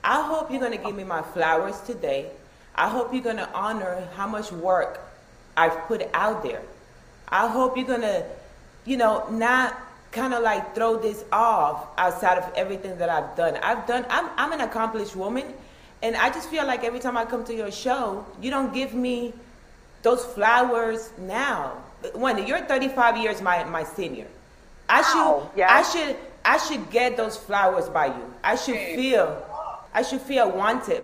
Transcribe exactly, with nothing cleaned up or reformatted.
I hope you're going to give me my flowers today. I hope you're going to honor how much work I've put out there. I hope you're going to, you know, not kind of like throw this off outside of everything that I've done. I've done, I'm, I'm an accomplished woman, and I just feel like every time I come to your show, you don't give me those flowers now. Wendy, you're thirty-five years my, my senior. I Wow, should, yes. I should, I should get those flowers by you. I should feel, I should feel wanted.